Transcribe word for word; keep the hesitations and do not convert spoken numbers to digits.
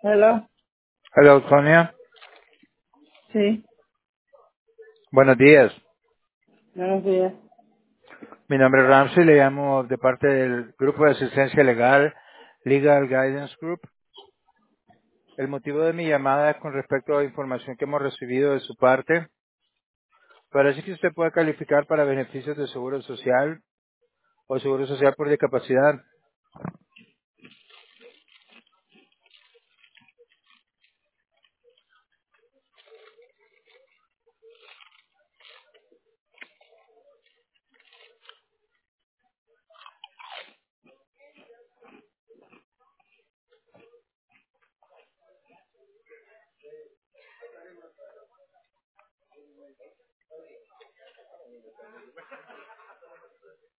Hola, Hola, Sonia. sí, Buenos días. buenos días. Mi nombre es Ramsey. Le llamo de parte del Grupo de Asistencia Legal, Legal Guidance Group. El motivo de mi llamada es con respecto a la información que hemos recibido de su parte. Parece que usted puede calificar para beneficios de seguro social o seguro social por discapacidad.